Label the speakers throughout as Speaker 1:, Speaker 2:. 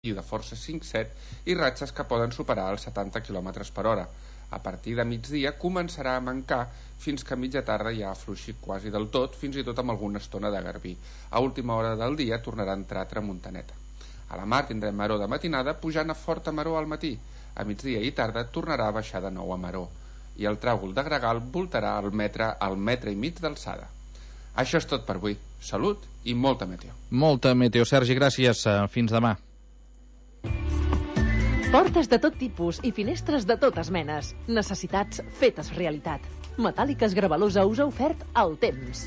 Speaker 1: i de força 5-7 i ratxes que poden superar els 70 km per hora. A partir de migdia començarà a mancar fins que a mitja tarda ja afluixi quasi del tot, fins i tot amb alguna estona de garbí. A última hora del dia tornarà a entrar tramuntaneta. A la mar tindrem maror de matinada pujant a forta maror al matí. A migdia i tarda tornarà a baixar de nou a maror. I el tràgol de gregal voltarà al metre i mig d'alçada. Això és tot per avui. Salut i molta meteo.
Speaker 2: Molta meteo, Sergi, gràcies. Fins demà.
Speaker 3: Portes de tot tipus i finestres de totes menes. Necessitats fetes realitat. Metàl·liques Gravalusa us ha ofert el temps.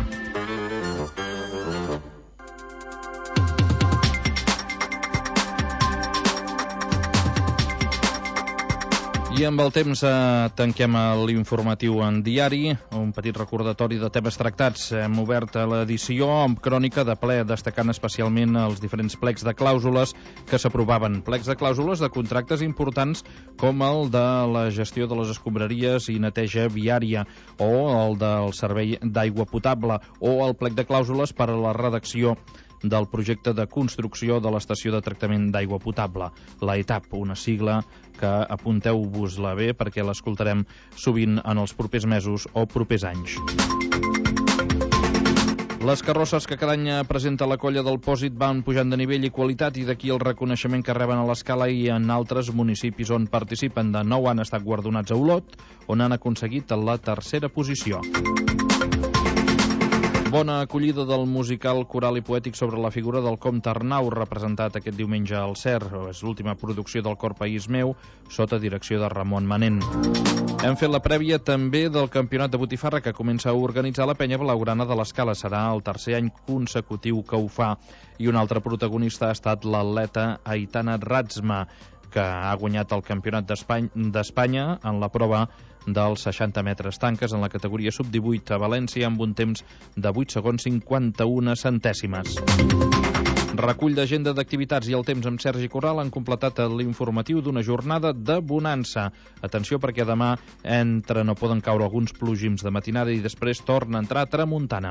Speaker 2: I amb el temps tanquem l'informatiu en diari, un petit recordatori de temes tractats. Hem obert l'edició amb crònica de ple, destacant especialment els diferents plecs de clàusules que s'aprovaven. Plecs de clàusules de contractes importants com el de la gestió de les escombraries i neteja viària, o el del servei d'aigua potable, o el plec de clàusules per a la redacció del projecte de construcció de l'estació de tractament d'aigua potable, la ETAP, una sigla que apunteu-vos-la bé perquè l'escoltarem sovint en els propers mesos o propers anys. Les carrosses que cada any presenta la colla del Pòsit van pujant de nivell i qualitat, i d'aquí el reconeixement que reben a l'Escala i en altres municipis on participen. De 9 han estat guardonats a Olot, on han aconseguit la tercera posició. Bona acollida del musical coral i poètic sobre la figura del comte Arnau, representat aquest diumenge al CER. És l'última producció del Cor País Meu, sota direcció de Ramon Manent. Hem fet la prèvia també del campionat de botifarra que comença a organitzar la penya blaugrana de l'Escala. Serà el tercer any consecutiu que ho fa. I un altre protagonista ha estat l'atleta Aitana Ratzma, que ha guanyat el campionat d'Espanya en la prova dels 60 metres tanques en la categoria sub-18 a València amb un temps de 8 segons 51 centèsimes. Recull d'agenda d'activitats i el temps amb Sergi Corral han completat l'informatiu d'una jornada de bonança. Atenció perquè demà no poden caure alguns plogins de matinada i després torna a entrar tramuntana.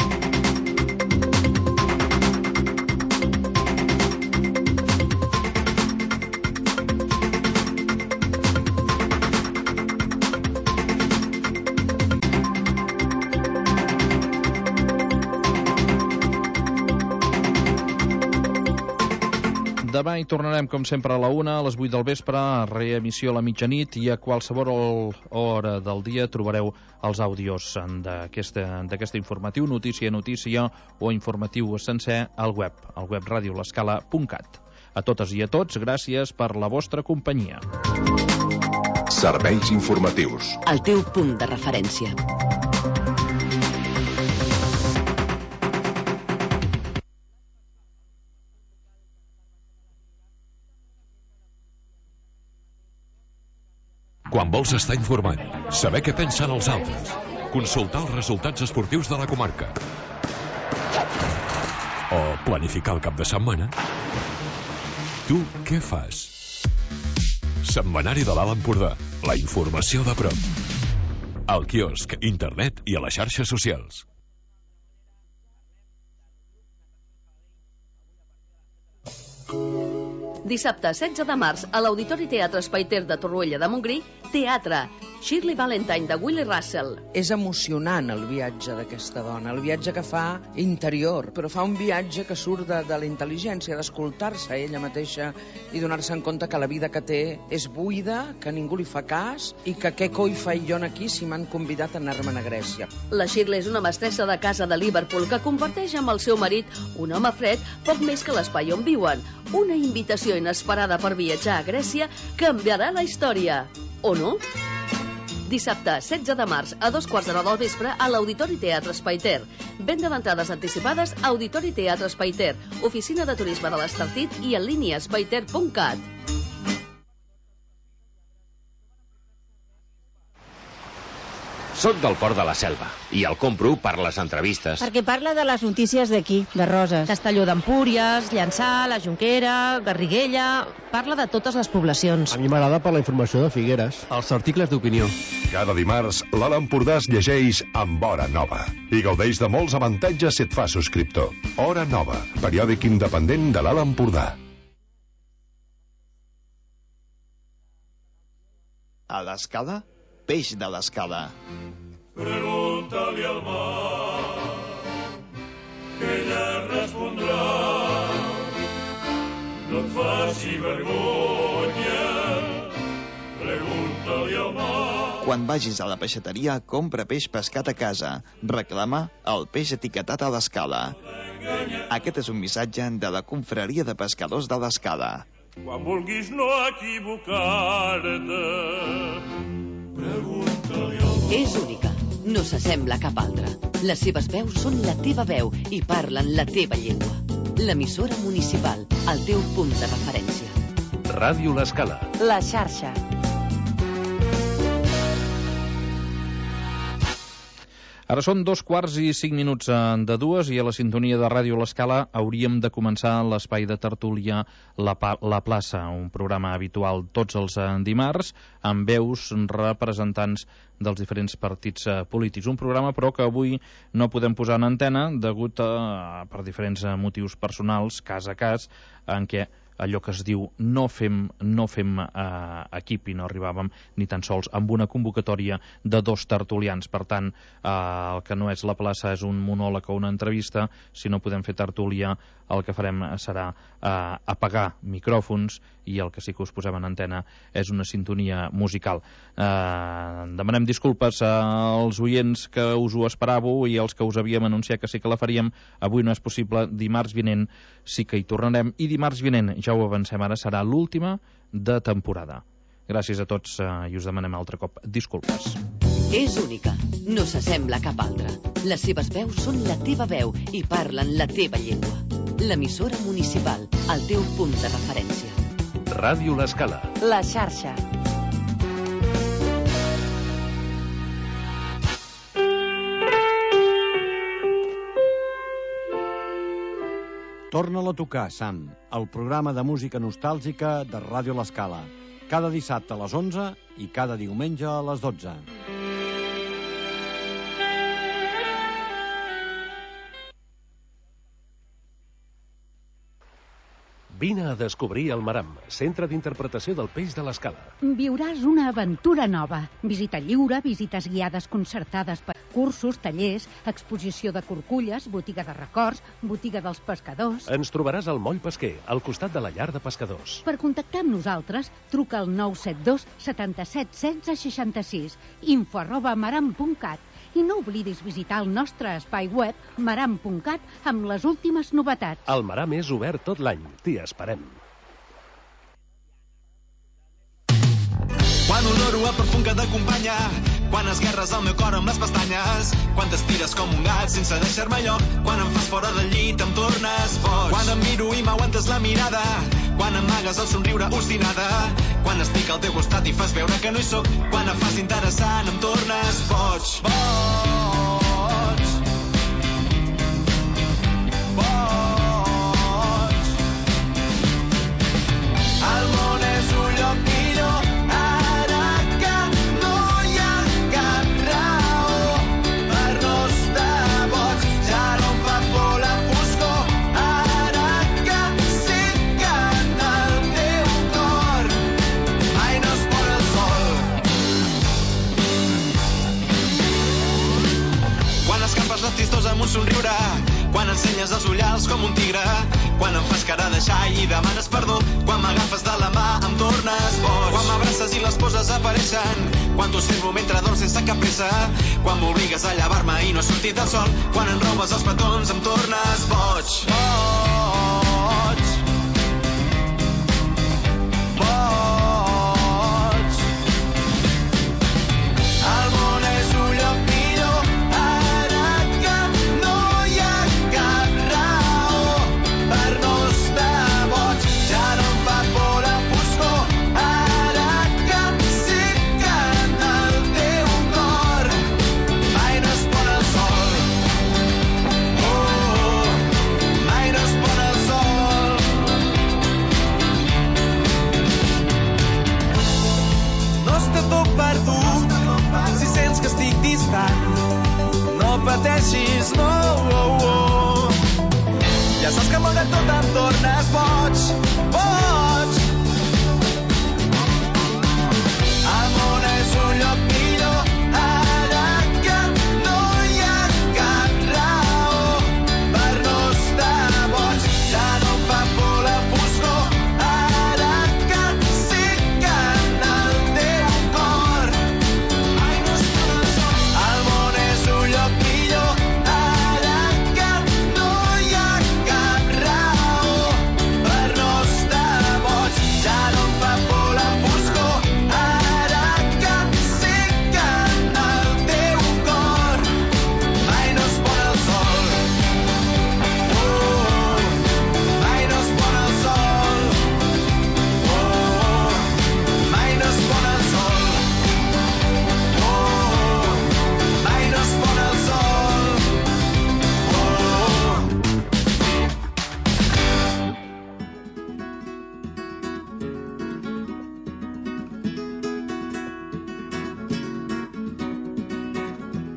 Speaker 2: Demà hi tornarem, com sempre, a la 1, a les 8 del vespre, a reemissió a la mitjanit, i a qualsevol hora del dia trobareu els àudios d'aquest informatiu, notícia o informatiu sencer al web radiolescala.cat. A totes i a tots, gràcies per la vostra companyia.
Speaker 4: Serveis informatius.
Speaker 3: El teu punt de referència.
Speaker 5: Quan vols estar informat, saber què pensen els altres, consultar els resultats esportius de la comarca o planificar el cap de setmana, tu què fas? Setmanari de l'Alt Empordà, la informació de prop. Al quiosc, internet i a les xarxes socials.
Speaker 6: Dissabte 16 de març a l'Auditori Teatre Espai Ter de Torroella de Montgrí, teatre Shirley Valentine de Willie Russell.
Speaker 7: És emocionant el viatge d'aquesta dona, el viatge que fa interior, però fa un viatge que surt de la intel·ligència, d'escoltar-se a ella mateixa i donar-se en compte que la vida que té és buida, que ningú li fa cas i que què coi faig jo aquí si m'han convidat a anar-me'n a Grècia.
Speaker 6: La Shirley és una mestressa de casa de Liverpool que comparteix amb el seu marit, un home fred, poc més que l'espai on viuen. Una invitació inesperada per viatjar a Grècia canviarà la història. O no? Dissabte 16 de març a 2:15 del vespre a l'Auditori Teatre Espai Ter. Venda d'entrades anticipades a Auditori Teatre Espai Ter, oficina de turisme de l'Estartit i en línia espaiter.cat.
Speaker 8: Soc del Port de la Selva i el compro per les entrevistes.
Speaker 9: Perquè parla de les notícies d'aquí, de Roses. Castelló d'Empúries, Llançà, la Jonquera, Garriguella... Parla de totes les poblacions.
Speaker 10: A mi m'agrada per la informació de Figueres. Els articles d'opinió.
Speaker 4: Cada dimarts, l'Alt Empordà es llegeix amb Hora Nova i gaudeix de molts avantatges si et fa subscriptor. Hora Nova, periòdic independent de l'Alt Empordà.
Speaker 11: A l'Escala, peix de l'Escala.
Speaker 12: Pregunta-li al mar, que ella respondrà. No et faci vergonya, pregunta-li al mar.
Speaker 11: Quan vagis a la peixateria, compra peix pescat a casa. Reclama el peix etiquetat a l'Escala. Aquest és un missatge de la Confraria de Pescadors de l'Escala.
Speaker 12: Quan vulguis no equivocar-te, pregunta-li al mar.
Speaker 6: És única, no s'assembla a cap altra. Les seves veus són la teva veu i parlen la teva llengua. L'emissora municipal, el teu punt de referència.
Speaker 5: Ràdio L'Escala.
Speaker 3: La xarxa.
Speaker 2: Ara són 2:05 de 2 i a la sintonia de Ràdio L'Escala hauríem de començar l'espai de tertúlia La Plaça, un programa habitual tots els dimarts amb veus representants dels diferents partits polítics. Un programa, però, que avui no podem posar en antena degut per diferents motius personals, cas a cas, en què allò que es diu no fem equip i no arribàvem ni tan sols amb una convocatòria de 2 tertulians. Per tant, el que no és La Plaça és un monòleg o una entrevista. Si no podem fer tertúlia, el que farem serà apagar micròfons i el que sí que us posem en antena és una sintonia musical. Demanem disculpes als oients que us ho esperàveu i als que us havíem anunciat que sí que la faríem. Avui no és possible. Dimarts vinent sí que hi tornarem i dimarts vinent, ja ho avancem ara, serà l'última de temporada. Gràcies a tots i us demanem altre cop disculpes.
Speaker 6: És única, no s'assembla a cap altra. Les seves veus són la teva veu i parlen la teva llengua. L'emissora municipal, el teu punt de referència.
Speaker 5: Ràdio L'Escala.
Speaker 3: La xarxa.
Speaker 10: Torna-la a tocar, Sam, el programa de música nostàlgica de Ràdio L'Escala. Cada dissabte a les 11 i cada diumenge a les 12.
Speaker 5: Vine a descobrir el Maram, centre d'interpretació del peix de l'Escala.
Speaker 13: Viuràs una aventura nova. Visita lliure, visites guiades concertades per cursos, tallers, exposició de corculles, botiga de records, botiga dels pescadors.
Speaker 5: Ens trobaràs al Moll Pesquer, al costat de la llar de pescadors.
Speaker 13: Per contactar amb nosaltres, truca al 972 77 16 66, info@maram.cat. I no oblidis visitar el nostre espai web maram.cat amb les últimes novetats.
Speaker 5: El Maram és obert tot l'any. T'hi esperem.
Speaker 14: Quan oloro el perfum que t'acompanya, quan esguerres el meu cor amb les pestanyes, quan t'estires com un gat sense deixar-me lloc, quan em fas fora del llit em tornes boig, quan em miro i m'aguantes la mirada, quan amagues el somriure obstinada, quan estic al teu costat i fas veure que no hi soc, quan em fas interessant em tornes boig, boig, boig. El món és un lloc millor ara que no hi ha cap raó per no estar boig. Ja no em fa por la foscor ara que sé que en el teu cor mai no es pon el sol. Quan escampes les tristors amb un somriure, quan ensenyes els ullals com un tigre, quan em fas cara de xai i demanes perdó, quan m'agafes de la mà em tornes boig, quan m'abraces i les poses apareixen, quan t'observo mentre dors sense cap pressa, quan m'obligues a llevar-me i no he sortit del sol, quan em robes els petons em tornes boig, boig, boig. El món és un lloc millor ara que no hi ha cap raó per no estar boig. Ja no em fa por la foscor ara que sé que en el teu cor mai no es pon el sol. Oh, mai no es pon el sol. No està tot perdut si sents que estic distant. No pateixis, no, oh, oh. Ja saps que malgrat tot em tornes boig, boig. El món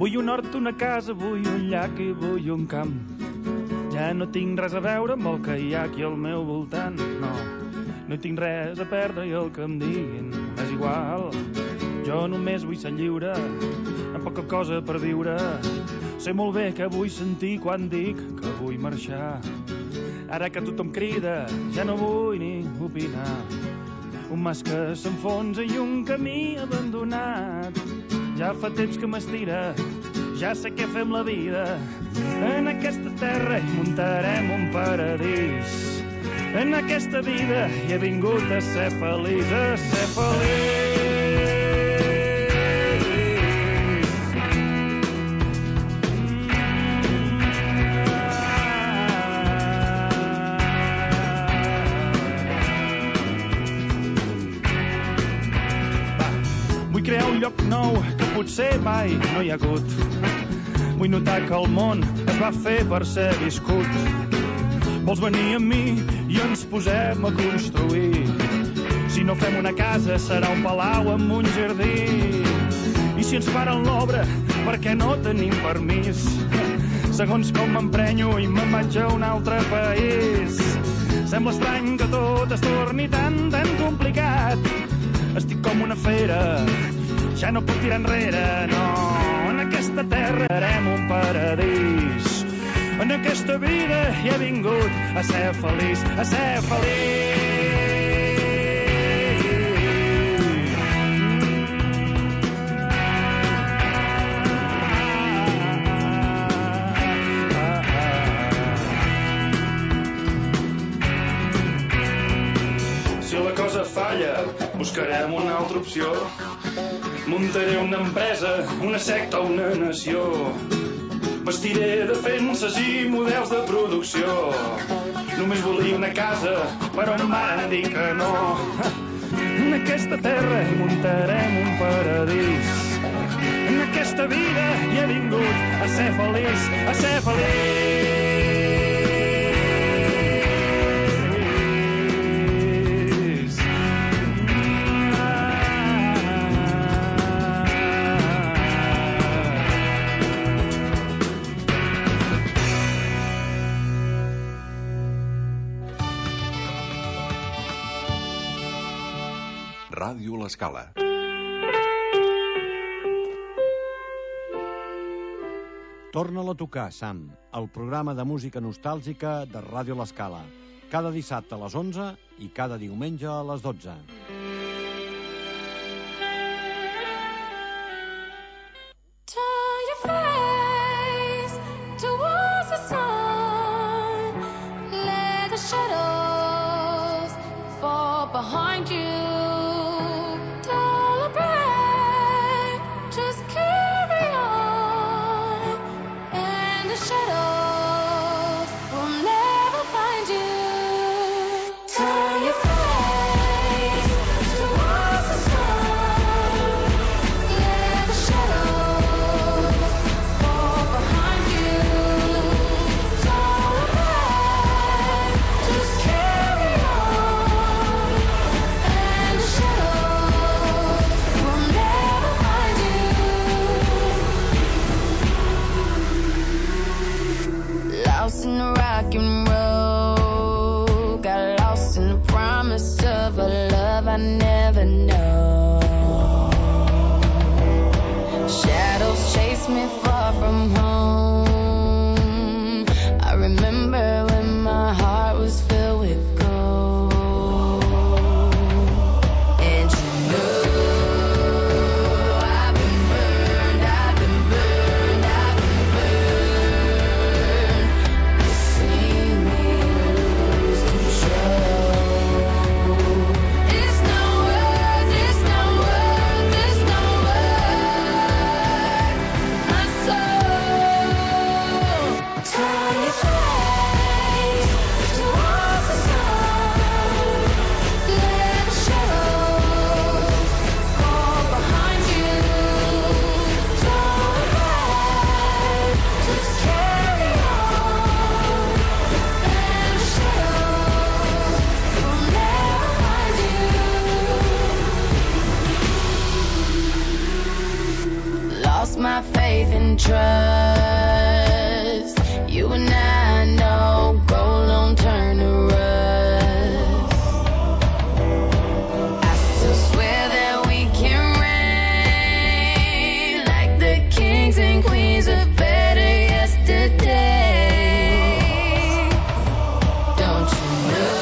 Speaker 15: Vull un hort, una casa, vull un llac i vull un camp. Ja no tinc res a veure amb el que hi ha aquí al meu voltant, no. No tinc res a perdre i el que em diguin és igual. Jo només vull ser lliure, amb poca cosa per viure. Sé molt bé què vull sentir quan dic que vull marxar. Ara que tothom crida, ja no vull ni opinar. Un mas que s'enfonsa i un camí abandonat. Ja fa temps que m'estira, ja sé què fer amb la vida. En aquesta terra hi muntarem un paradís. En aquesta vida hi he vingut a ser feliç, a ser feliç. Vull crear un lloc nou que potser mai no hi ha hagut. Vull notar que el món es va fer per ser viscut. Vols venir amb mi i ens posem a construir. Si no fem una casa serà un palau amb un jardí. I si ens paren l'obra, per què no tenim permís? Segons com m'emprenyo i me'n vaig a un altre país. Sembla estrany que tot es torni tan complicat. Estic com una fera, ja no puc tirar enrere, no. En aquesta terra serem un paradís. En aquesta vida hi he vingut a ser feliç, a ser feliç. Si la cosa falla, buscarem una altra opció. Muntaré una empresa, una secta o una nació. Vestiré defenses i models de producció. Només volia una casa, però em van dir que no. En aquesta terra hi muntarem un paradís. En aquesta vida hi he vingut a ser feliç, a ser feliç.
Speaker 5: Ràdio L'Escala.
Speaker 10: Torna-la a tocar, Sam, el programa de música nostàlgica de Ràdio L'Escala. Cada dissabte a les 11 i cada diumenge a les 12.
Speaker 16: I can trust. You and I know gold don't turn to rust. I still swear that we can reign like the kings and queens of better yesterday. Don't you know?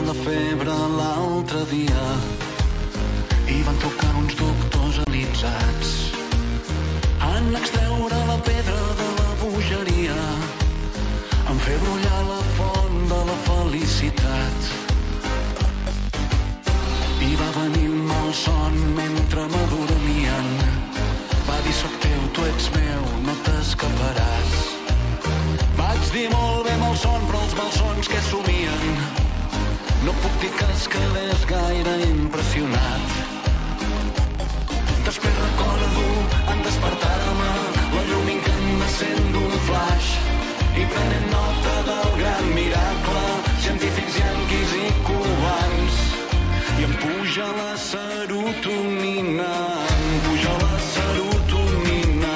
Speaker 17: la febre l'altre dia i van trucar uns doctors alitzats. Han extreure la pedra de la bogeria, en fer brollar la font de la felicitat. I va venir un malson mentre m'adormien. Va dir, soc teu, tu ets meu, no t'escaparàs. Vaig dir, molt bé, malson, però els malsons que somien no puc dir que es quedés gaire impressionat. Després recordo en despertar-me la llum incandescent d'un flash i prenent nota del gran miracle, científics yanquis i cubans. I em puja la serotonina, em puja la serotonina,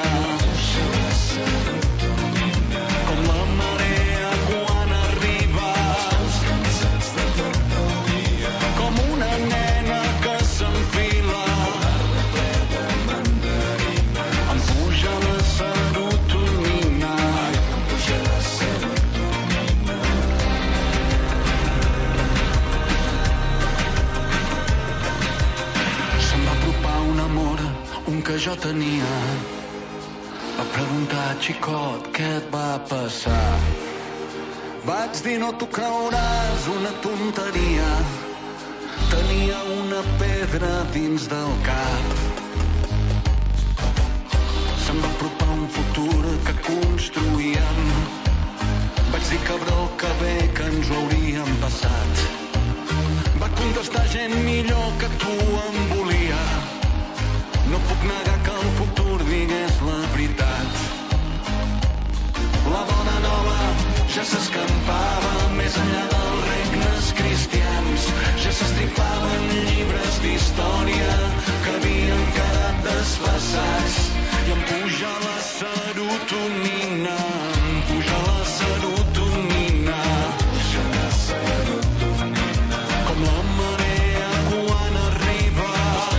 Speaker 17: com la marea quan arriba, com una nena que s'enfila, em puja la serotonina. Se'm va apropar un amor, un que jo tenia. Va preguntar, xicot, què et va passar? Vaig dir, no t'ho creuràs, una tonteria. Tenia una pedra dins del cap. Se'm va apropar un futur que construíem. Vaig dir, cabró, que bé que ens ho hauríem passat. Va contestar, gent millor que tu em volia. No puc negar que el futur digués la veritat. La bona nova ja s'escampava més enllà dels regnes cristians. Ja s'estripaven llibres d'història que havien quedat desfasats. I em puja la serotonina, em puja la serotonina, com la marea quan arriba,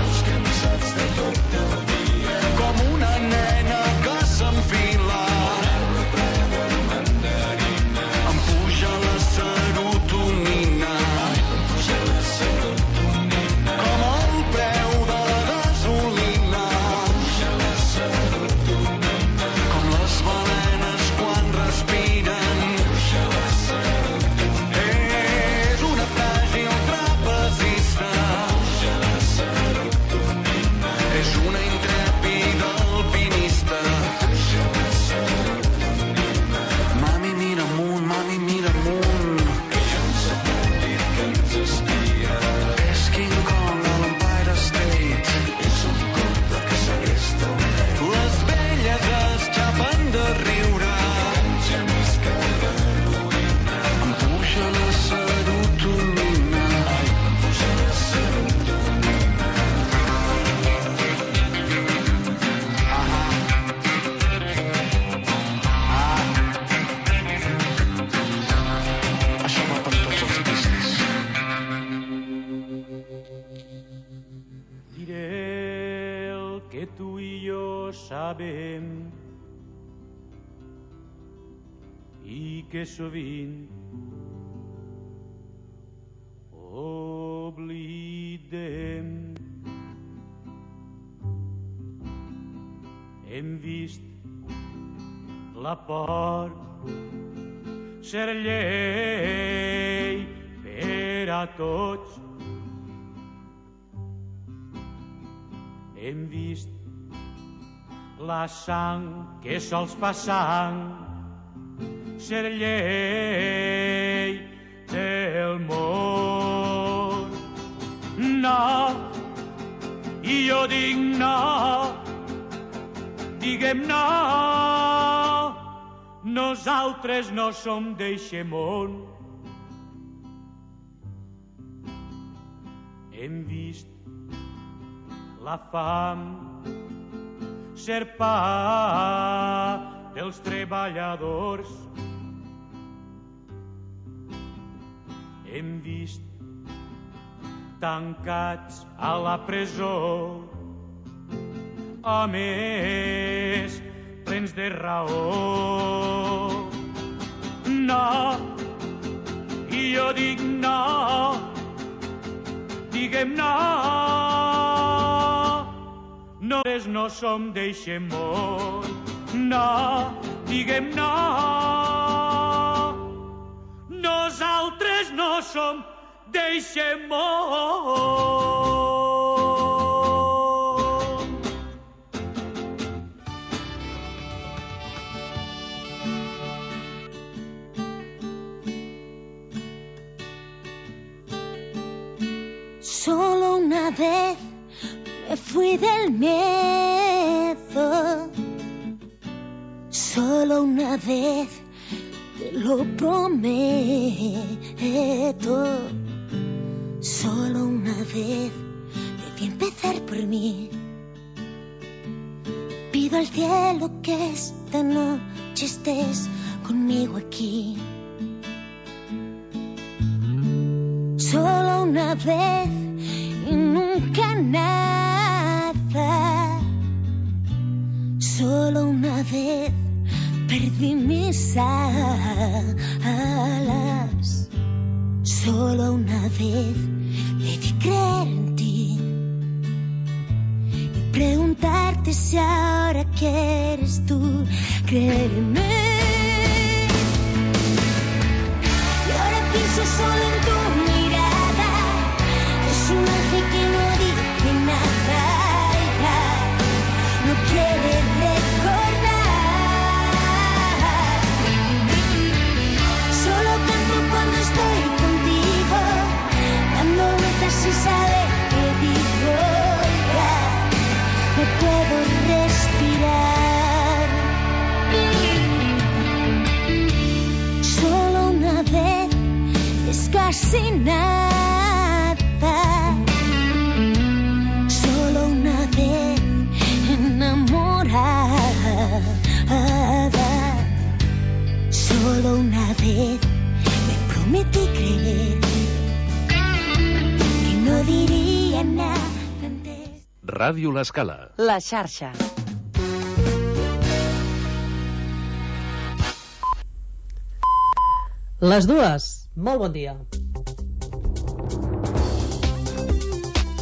Speaker 17: com una nena que s'enfila, em puja la serotonina, com el preu de la gasolina, com les balenes quan respiren. És una fràgil trapezista, és una intrèpida alpinista. Mami, mira amunt, mami, mira amunt. És King Kong a l'Empire State. Les velles es xapen de riure. Em puja la serotonina. Això va per tots els piscis.
Speaker 15: Diré el que tu i jo sabem i que sovint oblidem. Hem vist la por ser llei per a tots. Hem vist la sang que sols fa sang ser llei del món. No, i jo dic no, diguem no, nosaltres no som d'eixe món. Hem vist la fam ser pa dels treballadors. Hem vist tancats a la presó homes plens de raó. No, i jo dic no,
Speaker 12: diguem no. Nosaltres no som d'eixe món, no, diguem no. Nosaltres no som d'eixe món.
Speaker 16: Solo una vez me fui del miedo. Solo una vez, te lo prometo. Solo una vez debí empezar por mí. Pido al cielo que esta noche estés conmigo aquí. Solo una vez y nunca nada. Solo una vez perdí mis alas. Solo una vez debí creer en ti y preguntarte si ahora quieres tú creer en mí. Y ahora pienso solo en tu mirada. Es un ángel que no dice nada. No quiere recordar. Solo canto cuando estoy contigo, dando vueltas sin saber qué digo. Ya no puedo respirar. Solo una vez es casi nada. Solo una vez enamorada. Solo una vez me prometí creer que no diría nada antes.
Speaker 5: Ràdio L'Escala.
Speaker 3: La xarxa.
Speaker 18: Les dues. Molt bon dia.